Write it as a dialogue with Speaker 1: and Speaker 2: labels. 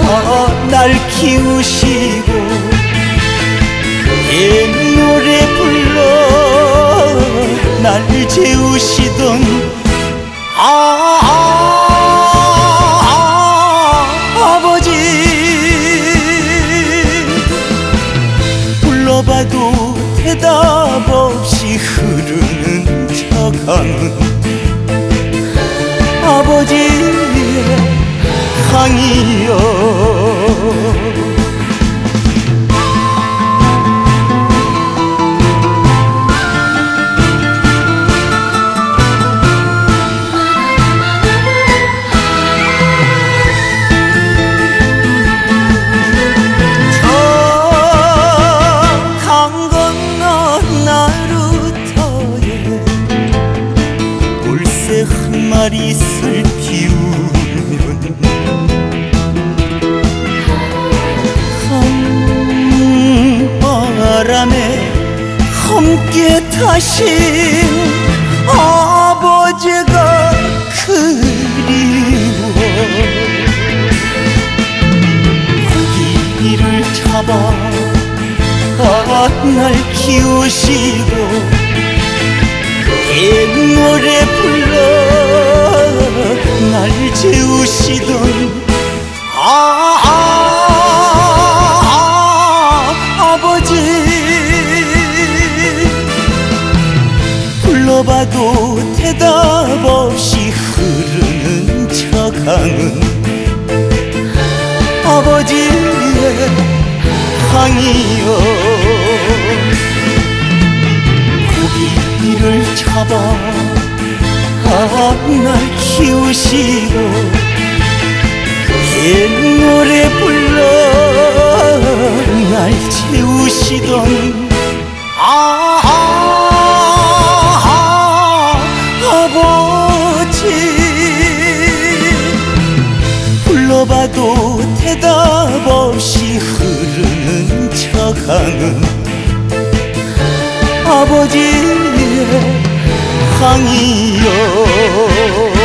Speaker 1: 날 키우시고 옛 노래 불러 날 재우시던 아버지 불러봐도 대답 없이 흐르는 저 강은 아버지의 강이여. 한 마리 슬 피우면 강바람에 함께 타신 아버지가 그리워. 고기를 잡아 날 키우시고 옛 노래 불러 날 재우시던 아버지 불러봐도 대답 없이 흐르는 저 강은 아버지의 강이여. 고기를 잡아 날 키우시고 옛 노래 불러 날 재우시던 아버지 불러봐도 대답 없이 흐르는 저 강은 아버지의 강이여.